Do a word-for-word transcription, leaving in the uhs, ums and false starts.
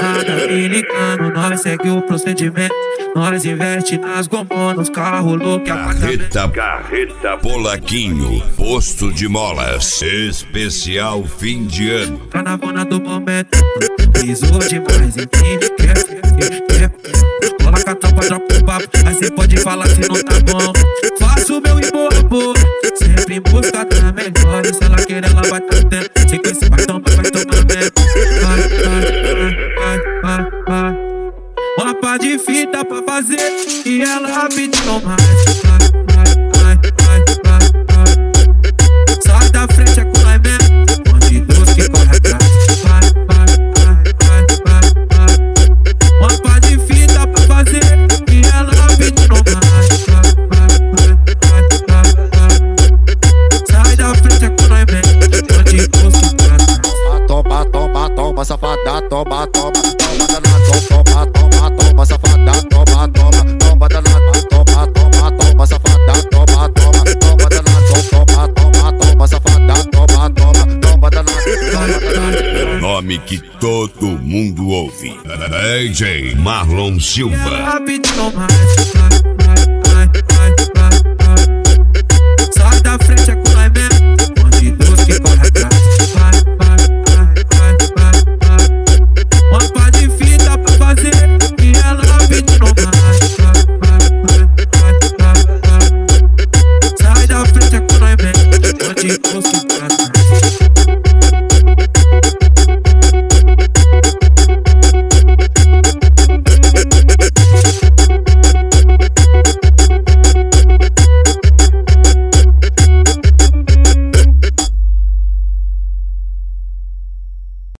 nada me ligando, nós segue o procedimento. Nós investe nas gomonas, carro louco e apartamento. Carreta, Carreta Polaquinho, posto de molas, especial fim de ano. Tá na bona do momento, pisou demais em quem quer, quer, quer. Cola com a tropa, dropa o papo, aí cê pode falar se não tá bom. Faço o meu e boa, boa, sempre em busca da melhor. E se ela querer, ela vai tá tendo. Se conhecer, vai tomar, vai tomar mesmo. Vai, vai, vai, vai, vai. Uma pá de fita pra fazer e ela pediu mais. Vai, vai, vai, vai, vai. Sai da frente, é com nós mesmo. Bandidos que corre atrás. Vai, vai, vai, vai, vai. Uma pá de fita pra fazer e ela pediu mais. Vai, vai, vai, vai, vai. Sai da frente, é com nós mesmo. Bandidos que corre atrás. Toma, toma, toma, safada, toma, toma, toma, danado, toma, toma, toma, safada, toma, toma, toma, danado, toma, toma, toma, safada, toma, toma, toma, danado, toma, toma, toma, safada, toma, toma, toma, danado. Nome que todo mundo ouve. D J Marlon Silva. Ela pediu mais.